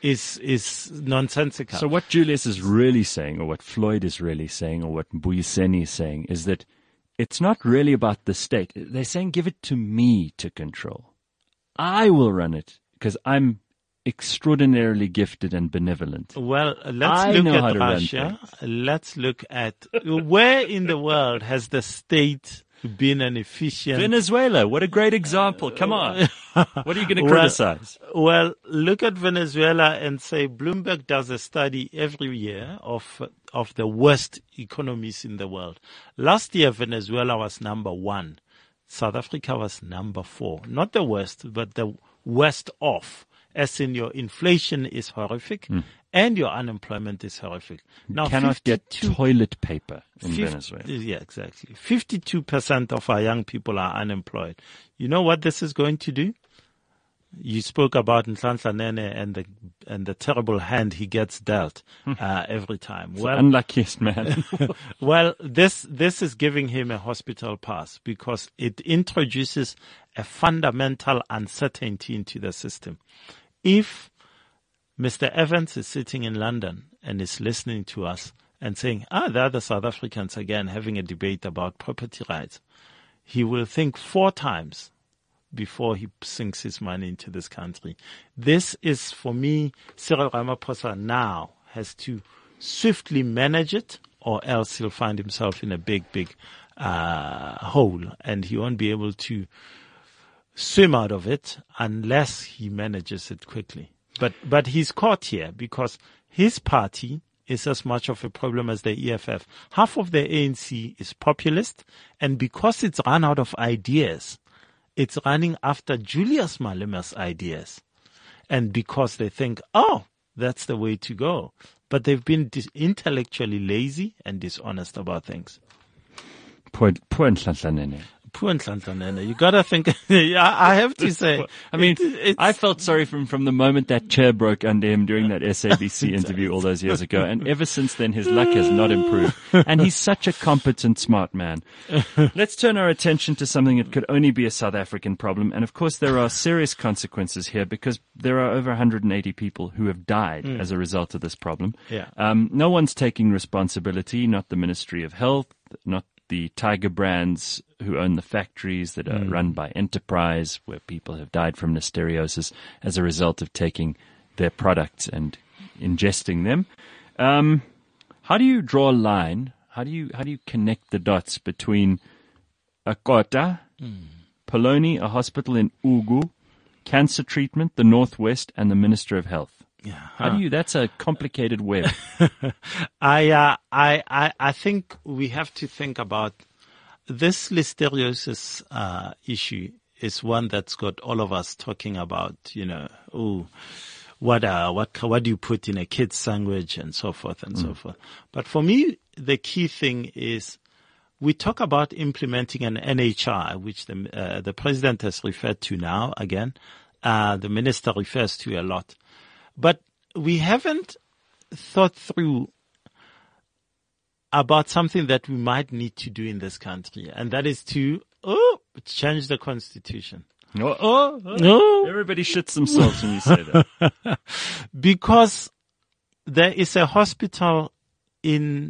is nonsensical.
So what Julius is really saying, or what Floyd is really saying, or what Mbuyiseni is saying, is that it's not really about the state. They're saying, give it to me to control. I will run it because I'm extraordinarily gifted and benevolent.
Well, let's look at Russia. Let's look at where in the world has the state been an efficient...
Venezuela, what a great example. Come on. What are you going to criticize?
Well, look at Venezuela and say Bloomberg does a study every year of the worst economies in the world. Last year, Venezuela was number 1. South Africa was number 4. Not the worst, but the worst off. As in, your inflation is horrific and your unemployment is horrific. Now,
you cannot get toilet paper in Venezuela.
Yeah, exactly. 52% of our young people are unemployed. You know what this is going to do? You spoke about Nhlanhla Nene and the terrible hand he gets dealt every time.
Well, unluckiest man.
Well, this is giving him a hospital pass because it introduces a fundamental uncertainty into the system. If Mr. Evans is sitting in London and is listening to us and saying, there are the South Africans again having a debate about property rights, he will think 4 times before he sinks his money into this country. This is, for me, Cyril Ramaphosa now has to swiftly manage it, or else he'll find himself in a big hole, and he won't be able to swim out of it unless he manages it quickly. But he's caught here because his party is as much of a problem as the EFF. Half of the ANC is populist, and because it's run out of ideas, it's running after Julius Malema's ideas. And because they think, that's the way to go. But they've been intellectually lazy and dishonest about things.
Poor Nhlanhla Nene.
Poor Nhlanhla Nene. You gotta think, I have to say.
I mean, I felt sorry from the moment that chair broke under him during that SABC interview all those years ago. And ever since then, his luck has not improved. And he's such a competent, smart man. Let's turn our attention to something that could only be a South African problem. And of course, there are serious consequences here because there are over 180 people who have died as a result of this problem.
Yeah.
No one's taking responsibility, not the Ministry of Health, not the Tiger Brands who own the factories that are run by Enterprise, where people have died from listeriosis as a result of taking their products and ingesting them. How do you draw a line? How do you connect the dots between a Kota, Poloni, a hospital in Ugu, cancer treatment, the Northwest, and the Minister of Health?
Yeah.
That's a complicated web.
I think we have to think about this listeriosis issue is one that's got all of us talking about, what do you put in a kid's sandwich and so forth and so forth. But for me, the key thing is we talk about implementing an NHI, which the president has referred to now again. The minister refers to a lot. But we haven't thought through about something that we might need to do in this country, and that is to change the constitution.
No. Everybody shits themselves when you say that.
Because there is a hospital in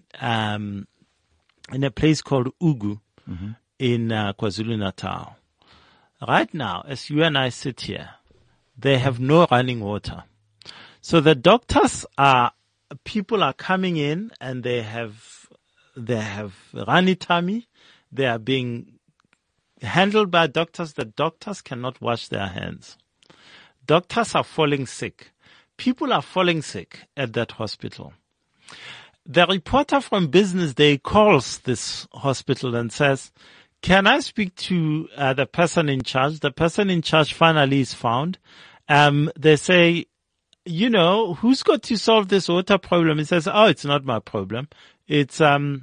a place called Ugu in KwaZulu-Natal. Right now, as you and I sit here, they have no running water. So the people are coming in and they have runny tummy. They are being handled by doctors. The doctors cannot wash their hands. Doctors are falling sick. People are falling sick at that hospital. The reporter from Business Day calls this hospital and says, "Can I speak to the person in charge?" The person in charge finally is found. They say, who's got to solve this water problem? He says, it's not my problem. It's the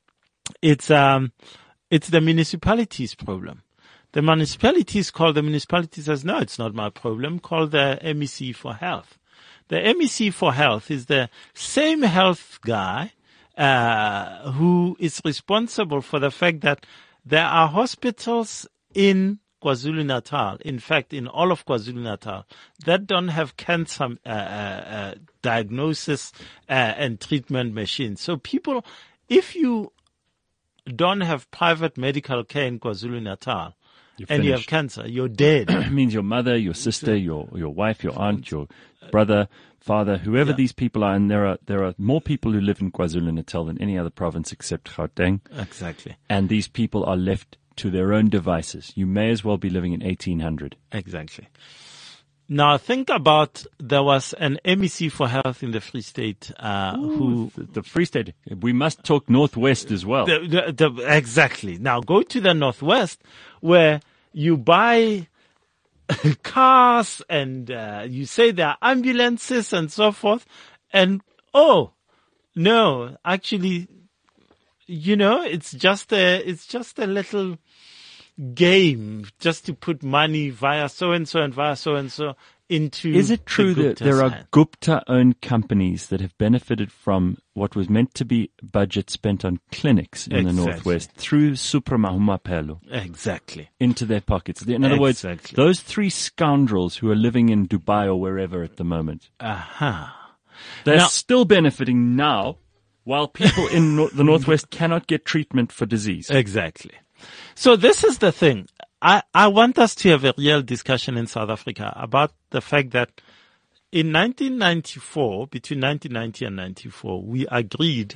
municipality's problem. The municipality says, no, it's not my problem. Call the MEC for Health. The MEC for Health is the same health guy, who is responsible for the fact that there are hospitals in KwaZulu-Natal, in fact, in all of KwaZulu-Natal, that don't have cancer diagnosis and treatment machines. So people, if you don't have private medical care in KwaZulu-Natal and you have cancer, you're dead.
It means your mother, your sister, your wife, your aunt, your brother, father, whoever these people are, and there are more people who live in KwaZulu-Natal than any other province except Gauteng.
Exactly.
And these people are left to their own devices. You may as well be living in 1800.
Exactly. Now think about, there was an MEC for Health in the Free State,
the Free State. We must talk Northwest as well.
Exactly. Now go to the Northwest where you buy cars and you say there are ambulances and so forth, and no, actually, it's just a little game just to put money via so and so and via so and so into.
Is it true that there are Gupta-owned companies that have benefited from what was meant to be budget spent on clinics in the Northwest through Supramahumaphelo?
Exactly.
Into their pockets. In other words, those three scoundrels who are living in Dubai or wherever at the moment, they're still benefiting now, while people in the Northwest cannot get treatment for disease.
Exactly. So this is the thing. I want us to have a real discussion in South Africa about the fact that in 1994, between 1990 and 94, we agreed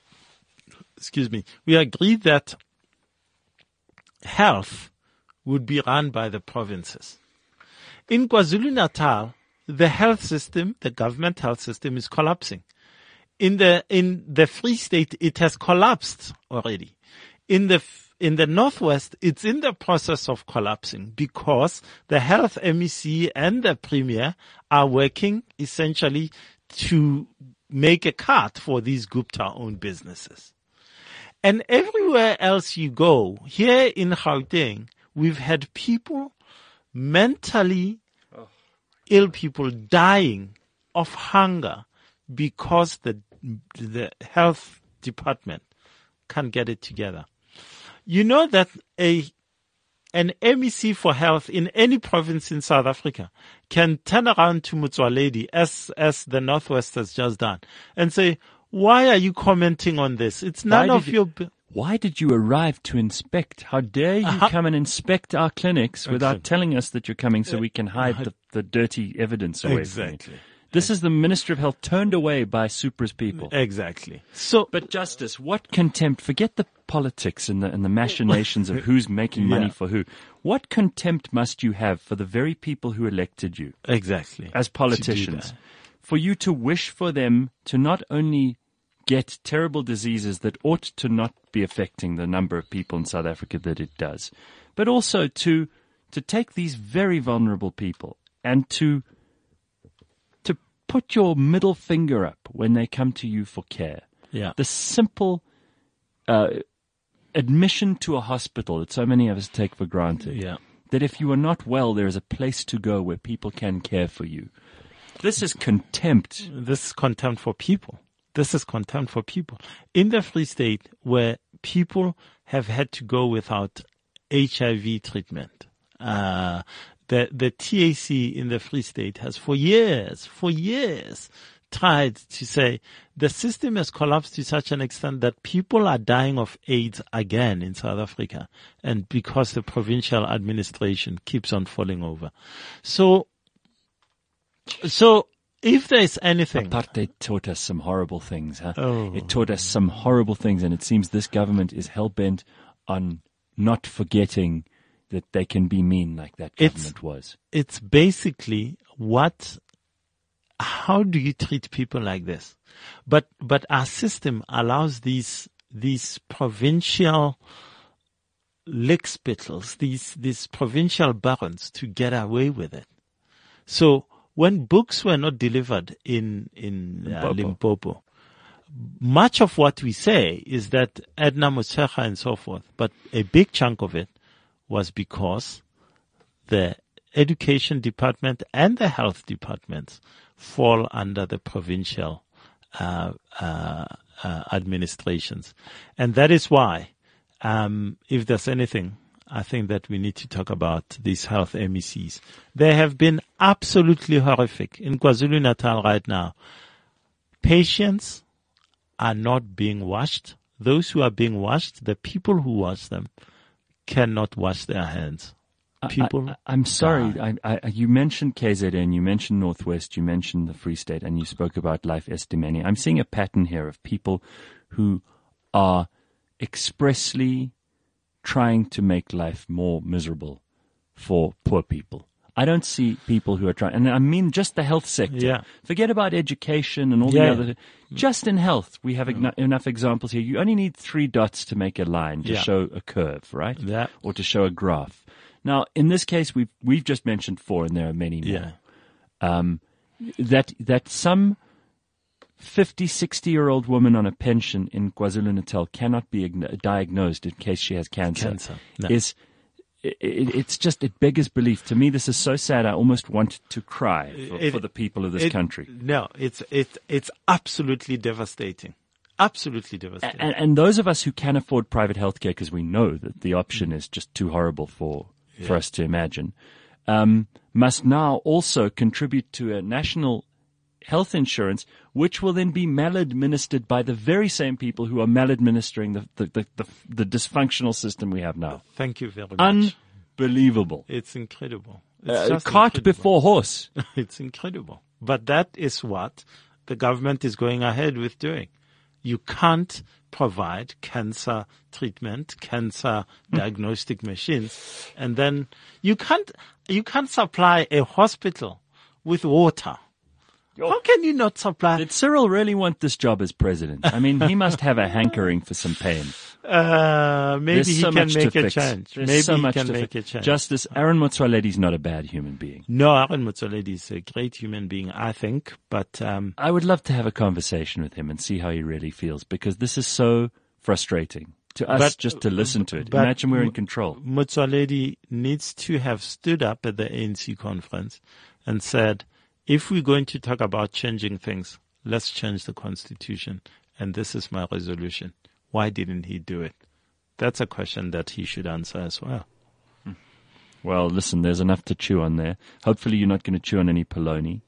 that health would be run by the provinces. In KwaZulu-Natal, the health system, the government health system, is collapsing. In the Free State, it has collapsed already. In the Northwest, it's in the process of collapsing because the health MEC and the premier are working essentially to make a cut for these Gupta-owned businesses. And everywhere else you go, here in Gauteng, we've had people, mentally ill people, dying of hunger because the health department can't get it together. You know that an MEC for Health in any province in South Africa can turn around to Motsoaledi, as the Northwest has just done, and say, why are you commenting on this? It's none of your...
Why did you arrive to inspect? How dare you come and inspect our clinics without telling us that you're coming so we can hide the dirty evidence away from you? This is the Minister of Health turned away by Supra's people.
Exactly. So,
But Justice, what contempt, forget the politics and the machinations of who's making money for who. What contempt must you have for the very people who elected you
exactly.
as politicians?
To do
For you to wish for them to not only get terrible diseases that ought to not be affecting the number of people in South Africa that it does, but also to take these very vulnerable people and to put your middle finger up when they come to you for care.
Yeah.
The simple admission to a hospital that so many of us take for granted.
Yeah.
That if you are not well, there is a place to go where people can care for you. This is contempt.
This is contempt for people. This is contempt for people. In the Free State, where people have had to go without HIV treatment, the TAC in the Free State has for years tried to say the system has collapsed to such an extent that people are dying of AIDS again in South Africa, and because the provincial administration keeps on falling over. So if there's anything...
Apartheid taught us some horrible things, huh?
Oh.
It taught us some horrible things, and it seems this government is hell-bent on not forgetting that they can be mean like that government was.
It's basically how do you treat people like this? But our system allows these provincial lickspittles, these provincial barons to get away with it. So when books were not delivered in Limpopo, much of what we say is that Edna Motshekga and so forth, but a big chunk of it was because the education department and the health departments fall under the provincial administrations. And that is why, if there's anything, I think that we need to talk about these health MECs. They have been absolutely horrific. In KwaZulu-Natal right now, patients are not being washed. Those who are being washed, the people who wash them, cannot wash their hands.
I'm sorry. You mentioned KZN, you mentioned Northwest, you mentioned the Free State, and you spoke about Life Esidimeni. I'm seeing a pattern here of people who are expressly trying to make life more miserable for poor people. I don't see people who are trying, and I mean just the health sector.
Yeah.
Forget about education and all the other. Just in health, we have enough examples here. You only need 3 dots to make a line to show a curve, right?
Yeah.
Or to show a graph. Now, in this case, we've just mentioned 4, and there are many more. That some 50, 60-year-old woman on a pension in KwaZulu-Natal cannot be diagnosed in case she has cancer.
No.
It beggars belief. To me, this is so sad. I almost want to cry for the people of this country.
No, it's absolutely devastating. Absolutely devastating.
And those of us who can afford private healthcare, because we know that the option is just too horrible for us to imagine, must now also contribute to a national health insurance, which will then be maladministered by the very same people who are maladministering the dysfunctional system we have now.
Thank you very much.
Unbelievable.
It's incredible. It's just
cart
incredible.
before horse.
It's incredible. But that is what the government is going ahead with doing. You can't provide cancer treatment, cancer diagnostic machines, and then you can't supply a hospital with water. How can you not supply?
Did Cyril really want this job as president? I mean, he must have a hankering for some pain.
Maybe he can make a change. Maybe he can make a change.
Justice Aaron Motsoaledi is not a bad human being.
No, Aaron Motsoaledi is a great human being, I think. But
I would love to have a conversation with him and see how he really feels, because this is so frustrating to us just to listen to it. Imagine we're in control.
Motsoaledi needs to have stood up at the ANC conference and said, if we're going to talk about changing things, let's change the constitution. And this is my resolution. Why didn't he do it? That's a question that he should answer as well.
Well, listen, there's enough to chew on there. Hopefully you're not going to chew on any polony.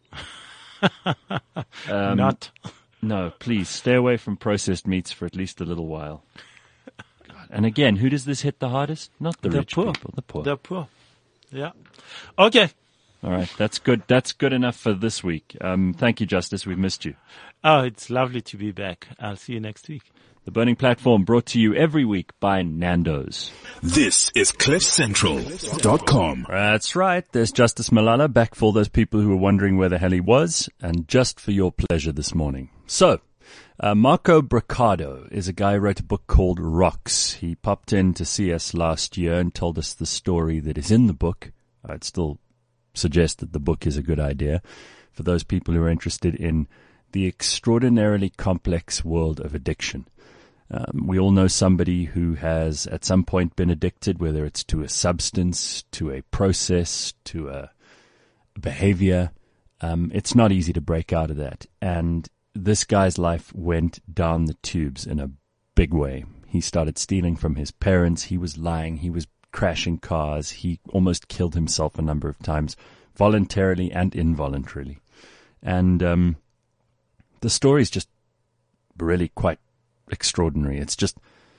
Not.
No, please stay away from processed meats for at least a little while. God. And again, who does this hit the hardest? Not the rich
poor.
people, the poor.
The poor. Yeah. Okay.
All right. That's good. That's good enough for this week. Thank you, Justice. We've missed you.
Oh, it's lovely to be back. I'll see you next week.
The Burning Platform brought to you every week by Nando's.
This is CliffCentral.com.
That's right. There's Justice Malala back for those people who were wondering where the hell he was, and just for your pleasure this morning. So, Marco Bracado is a guy who wrote a book called Rocks. He popped in to see us last year and told us the story that is in the book. I'd still suggest that the book is a good idea for those people who are interested in the extraordinarily complex world of addiction. We all know somebody who has at some point been addicted, whether it's to a substance, to a process, to a behavior. It's not easy to break out of that. And this guy's life went down the tubes in a big way. He started stealing from his parents. He was lying. He was crashing cars. He almost killed himself a number of times, voluntarily and involuntarily. And the story is just really quite extraordinary. It's just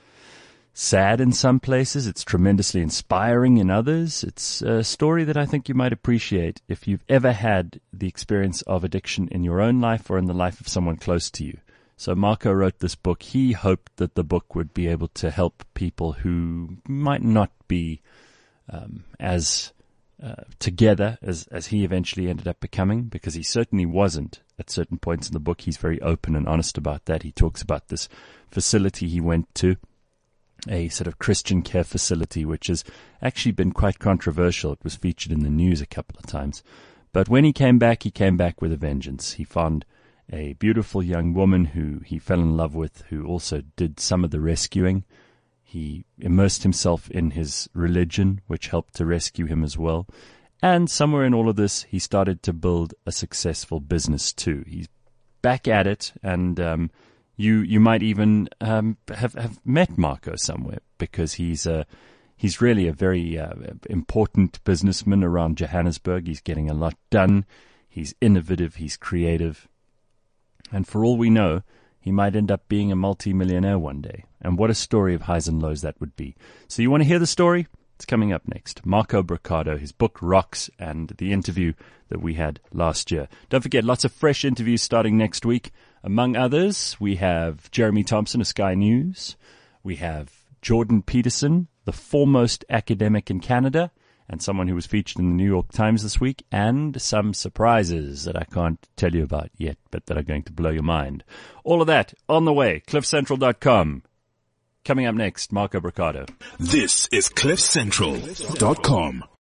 sad in some places. It's tremendously inspiring in others. It's a story that I think you might appreciate if you've ever had the experience of addiction in your own life or in the life of someone close to you. So Marco wrote this book. He hoped that the book would be able to help people who might not be as together as he eventually ended up becoming, because he certainly wasn't at certain points in the book. He's very open and honest about that. He talks about this facility he went to, a sort of Christian care facility, which has actually been quite controversial. It was featured in the news a couple of times. But when he came back with a vengeance. He found a beautiful young woman who he fell in love with, who also did some of the rescuing. He immersed himself in his religion, which helped to rescue him as well. And somewhere in all of this, he started to build a successful business too. He's back at it, and you might even have met Marco somewhere, because he's really a very important businessman around Johannesburg. He's getting a lot done. He's innovative. He's creative. And for all we know, he might end up being a multi-millionaire one day. And what a story of highs and lows that would be. So you want to hear the story? It's coming up next. Marco Bracado, his book Rocks, and the interview that we had last year. Don't forget, lots of fresh interviews starting next week. Among others, we have Jeremy Thompson of Sky News. We have Jordan Peterson, the foremost academic in Canada, and someone who was featured in the New York Times this week, and some surprises that I can't tell you about yet, but that are going to blow your mind. All of that on the way. CliffCentral.com. Coming up next, Marco Bracado.
This is CliffCentral.com.